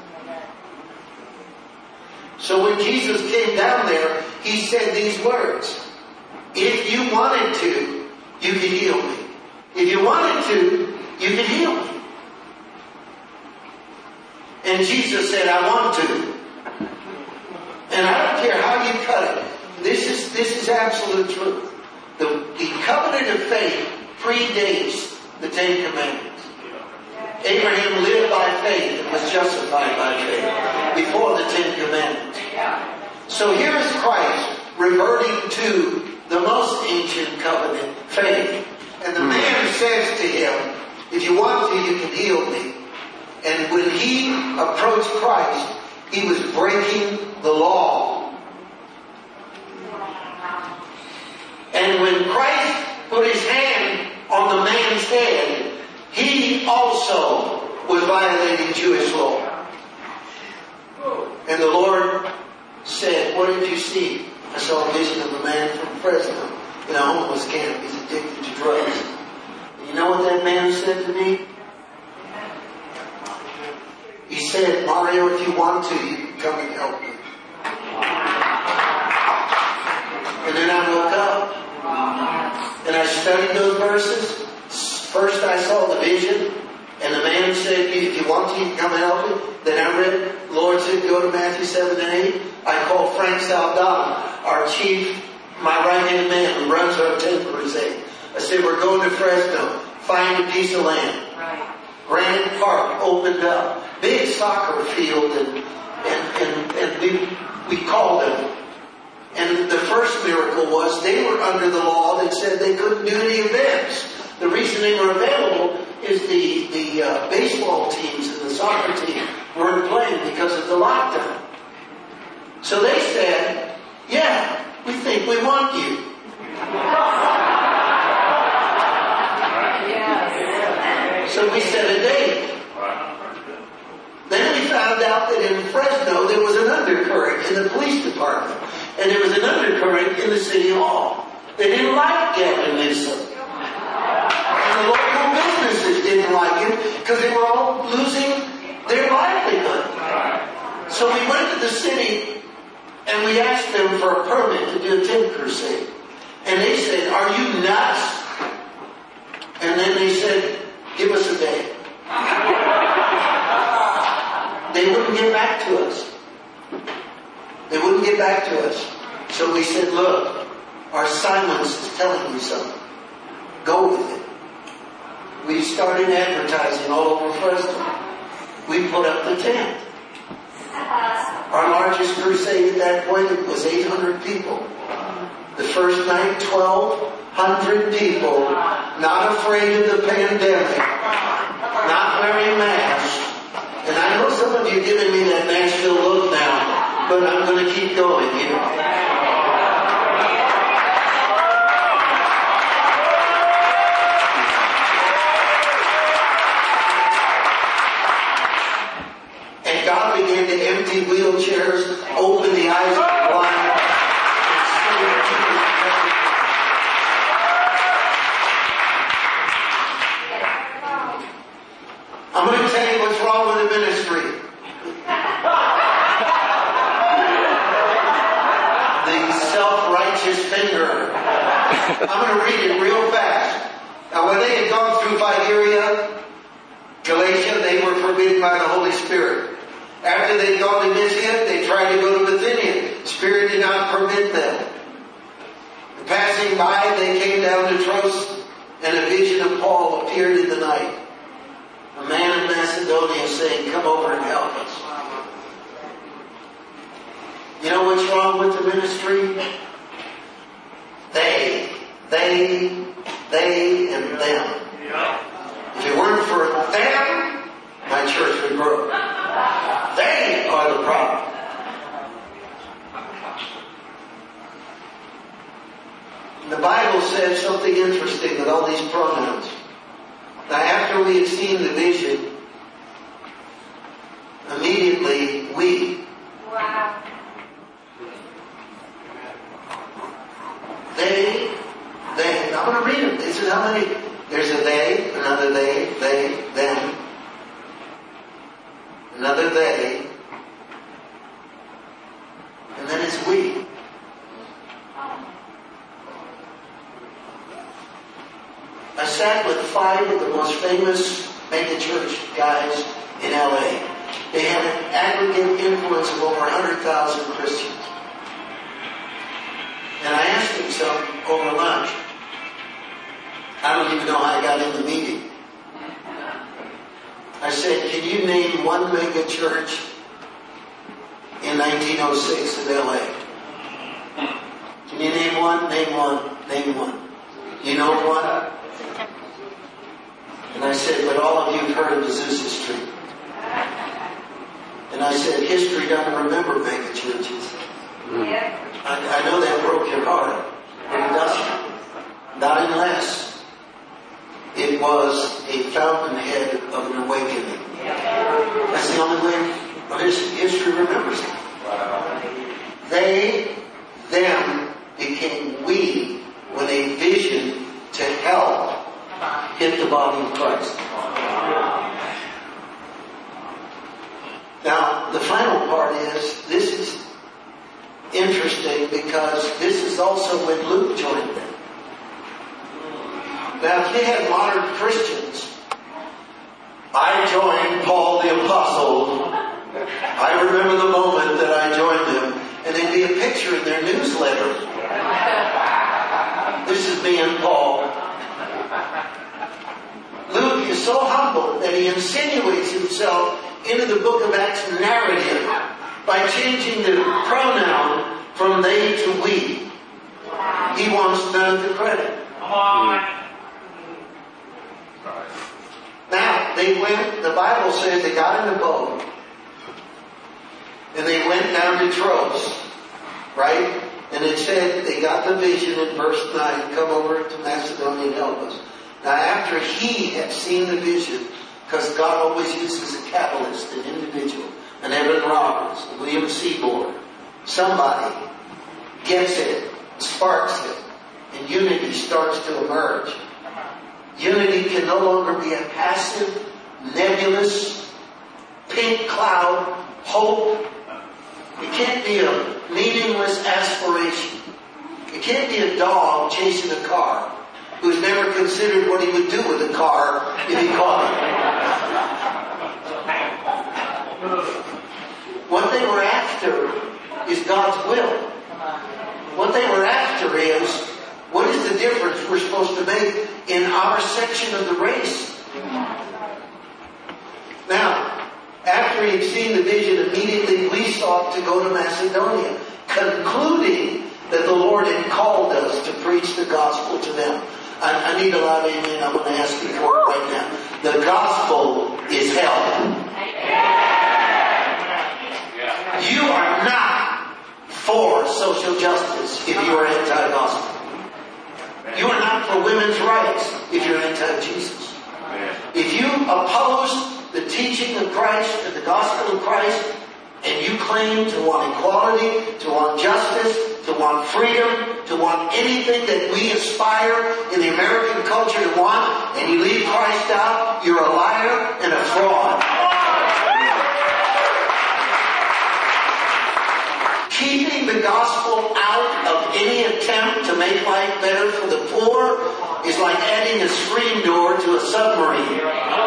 So when Jesus came down there, he said these words: if you wanted to, you could heal me. If you wanted to, you could heal me. And Jesus said, I want to. And I don't care how you cut it. This is, this is absolute truth. The, the covenant of faith predates the Ten Commandments. Abraham lived by faith and was justified by faith before the Ten Commandments. So here is Christ reverting to the most ancient covenant, faith. And the man says to him, if you want to, you can heal me. And when he approached Christ, he was breaking the law. And when Christ put his hand on the man's head, he also was violating Jewish law. And the Lord said, what did you see? I saw a vision of a man from Fresno in a homeless camp. He's addicted to drugs. And you know what that man said to me? He said, Mario, if you want to, you can come and help me. And then I woke up and I studied those verses. First I saw the vision, and the man said, if you want to, you can come and help me. Then I read, the Lord said, go to Matthew seven and eight. I called Frank Saldana, our chief, my right-hand man who runs our tent crusade. I said, we're going to Fresno. Find a piece of land. Granite Park opened up. Big soccer field, and and, and, and we, we called them. And the first miracle was they were under the law that said they couldn't do any events. The reason they were available is the, the uh, baseball teams and the soccer team weren't playing because of the lockdown. So they said, Yeah, we think we want you. So we set a date. Then we found out that in Fresno there was an undercurrent in the police department. And there was an undercurrent in the city hall. They didn't like Gavin Newsom. And the local businesses didn't like him because they were all losing their livelihood. So we went to the city and we asked them for a permit to do a tent crusade. And they said, "Are you nuts?" And then they said, "Give us a day." They wouldn't get back to us. They wouldn't get back to us. So we said, "Look, our silence is telling you something. Go with it." We started advertising all over Fresno. We put up the tent. Our largest crusade at that point was eight hundred people. The first night, twelve hundred people, not afraid of the pandemic, not wearing masks. And I know some of you are giving me that Nashville look now, but I'm going to keep going, you know. And God began to empty wheelchairs, open the eyes of the blind. I'm going to tell you what's wrong with the ministry. The self-righteous finger. I'm going to read it real fast. Now, when they had gone through Phrygia, Galatia, they were forbidden by the Holy Spirit. After they'd gone to Mysia, they tried to go to Bithynia. The Spirit did not permit them. Passing by, they came down to Troas, and a vision of Paul appeared in the night. A man of Macedonia saying, "Come over and help us." You know what's wrong with the ministry? They, they, they, and them. If it weren't for them, my church would grow. They are the problem. The Bible says something interesting with all these pronouns. Now, after we had seen the vision, immediately we. Wow. They, they. I'm going to read them. This is how many. There's a they, another they, they, them, another they, and then it's we. I sat with five of the most famous mega-church guys in L A. They had an aggregate influence of over one hundred thousand Christians. And I asked them something over lunch. I don't even know how I got in the meeting. I said, "Can you name one mega-church in nineteen oh six in L A? Can you name one? Name one. Name one. You know one?" And I said, "But all of you have heard of Azusa Street." And I said, "History doesn't remember mega churches." Yeah. I, I know that broke your heart, but it doesn't. Not unless it was a fountainhead of an awakening. That's the only way history remembers it. They, them, became we when a vision to help hit the body of Christ. Now, the final part is, this is interesting because this is also when Luke joined them. Now, if they had modern Christians, I joined Paul the Apostle. I remember the moment that I joined them, and there'd be a picture in their newsletter. This is me and Paul. Luke is so humble that he insinuates himself into the book of Acts narrative by changing the pronoun from they to we. He wants none of the credit. Now, they went, the Bible says they got in the boat and they went down to Troas, right? And it said they got the vision in verse nine, come over to Macedonia and help us. Now after he had seen the vision, because God always uses a catalyst, an individual, an Evan Roberts, a William Seaborn, somebody gets it, sparks it, and unity starts to emerge. Unity can no longer be a passive, nebulous, pink cloud hope. It can't be a meaningless aspiration. It can't be a dog chasing a car who's never considered what he would do with a car if he caught it. What they were after is God's will. What they were after is, what is the difference we're supposed to make in our section of the race? Now, after he had seen the vision, immediately we sought to go to Macedonia, concluding that the Lord had called us to preach the gospel to them. I, I need a loud amen. I'm going to ask you for it right now. The gospel is help. You are not for social justice if you are anti-gospel. You are not for women's rights if you're anti-Jesus. If you oppose the teaching of Christ and the gospel of Christ, and you claim to want equality, to want justice, to want freedom, to want anything that we aspire in the American culture to want, and you leave Christ out, you're a liar and a fraud. Keeping the gospel out of any attempt to make life better for the poor is like adding a screen door to a submarine.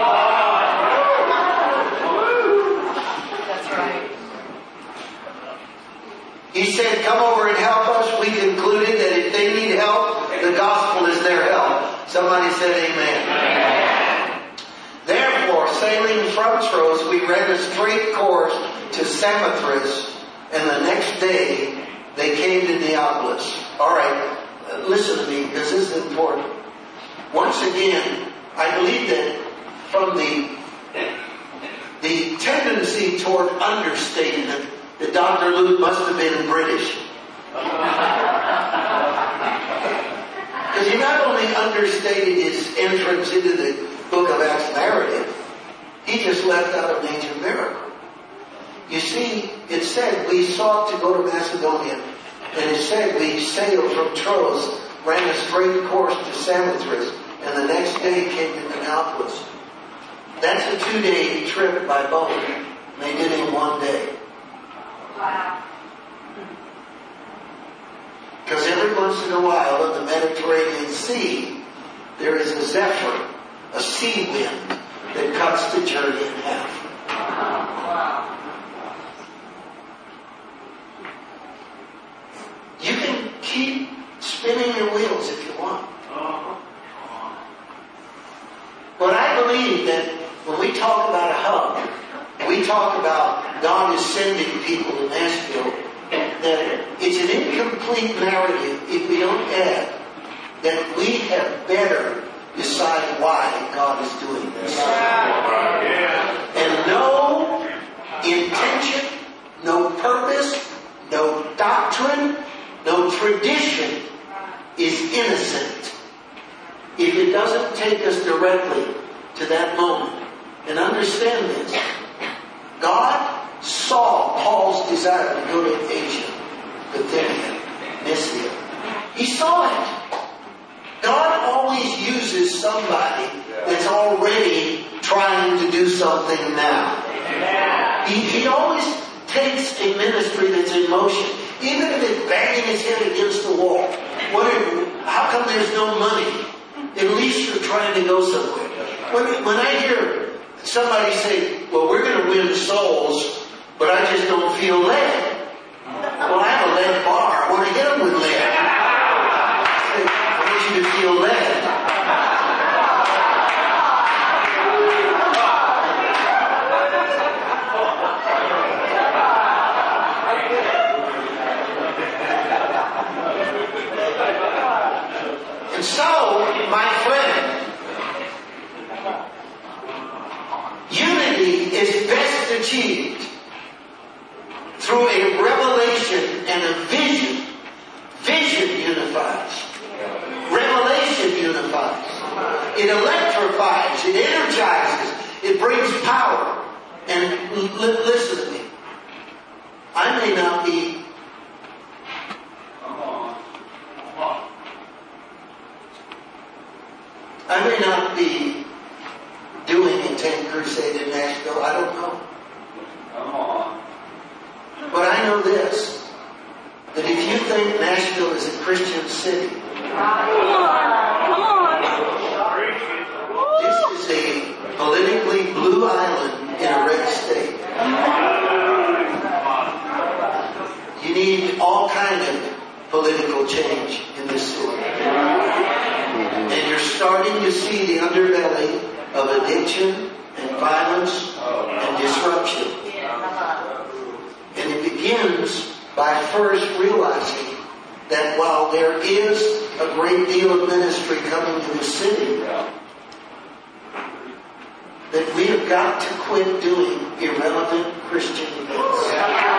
He said, come over and help us. We concluded that if they need help, the gospel is their help. Somebody said amen. Amen. Therefore, sailing from Troas, we ran a straight course to Samothrace, and the next day they came to Neapolis. All right, listen to me, because this is important. Once again, I believe that from the, the tendency toward understatement, that Doctor Luke must have been British. Because he not only understated his entrance into the book of Acts narrative, he just left out a major miracle. You see, it said we sought to go to Macedonia, and it said we sailed from Troas, ran a straight course to Samothrace, and the next day came to Neapolis. That's a two-day trip by boat. They did it in one day. Because every once in a while in the Mediterranean Sea, there is a zephyr, a sea wind, that cuts the journey in half. You can keep spinning your wheels if you want. But I believe that when we talk about a hub, we talk about God is sending people to Nashville, that it's an incomplete narrative if we don't add that we have better decide why God is doing this. And no intention, no purpose, no doctrine, no tradition is innocent if it doesn't take us directly to that moment. And understand this. God saw Paul's desire to go to Asia, Bithynia, Mysia. He saw it. God always uses somebody that's already trying to do something now. He, he always takes a ministry that's in motion, even if it's banging its head against the wall. What are, how come there's no money? At least you're trying to go somewhere. When, when I hear somebody say, well, we're going to win souls, but I just don't feel led. Well, I have a lead bar. I want to hit them with lead. I want you to feel led. And so, my friend, unity is best achieved through a revelation and a vision It electrifies. It energizes. It brings power. And li- listen to me. I may not be I may not be doing a tent crusade in Nashville. I don't know. But I know this, that if you think Nashville is a Christian city, this is a politically blue island in a red state. You need all kinds of political change in this city. And you're starting to see the underbelly of addiction and violence and disruption. And it begins by first realizing that while there is a great deal of ministry coming to the city, that we have got to quit doing irrelevant Christian events.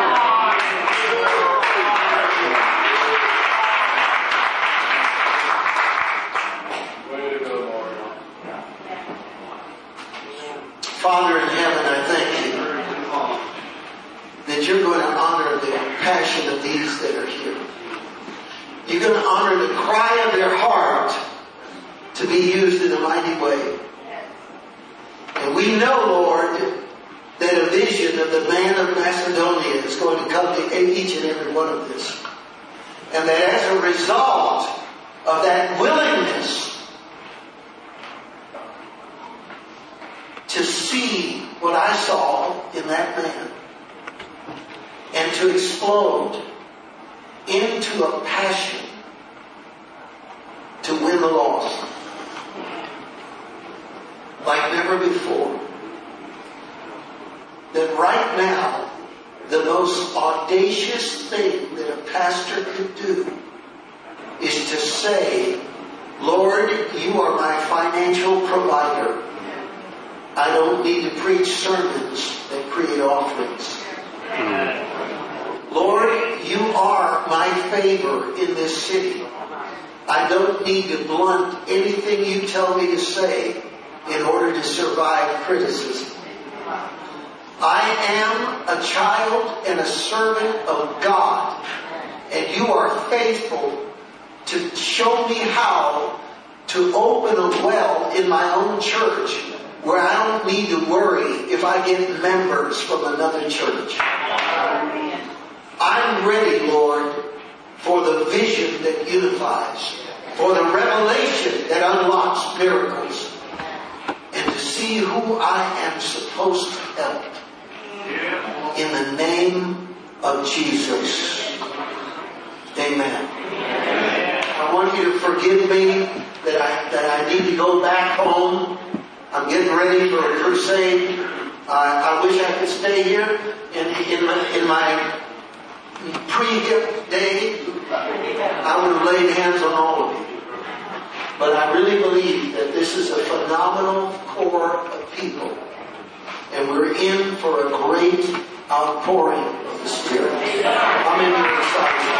Father in heaven, I thank you that you're going to honor the passion of these that are here. You're going to honor the cry of their heart to be used in a mighty way. And we know, Lord, that a vision of the man of Macedonia is going to come to each and every one of this. And that as a result of that willingness to see what I saw in that man and to explode into a passion to win the lost like never before. That right now, the most audacious thing that a pastor could do is to say, Lord, you are my financial provider. I don't need to preach sermons that create offerings. Lord, you are my favor in this city. I don't need to blunt anything you tell me to say in order to survive criticism. I am a child and a servant of God, and you are faithful to show me how to open a well in my own church where I don't need to worry if I get members from another church. I'm ready, Lord, for the vision that unifies, for the revelation that unlocks miracles, and to see who I am supposed to help. In the name of Jesus. Amen. I want you to forgive me that I, that I need to go back home. I'm getting ready for a crusade. Uh, I wish I could stay here in, in my, in my pre-hip day. I would have laid hands on all of you. But I really believe that this is a phenomenal core of people. And we're in for a great outpouring of the Spirit. I'm in here excited.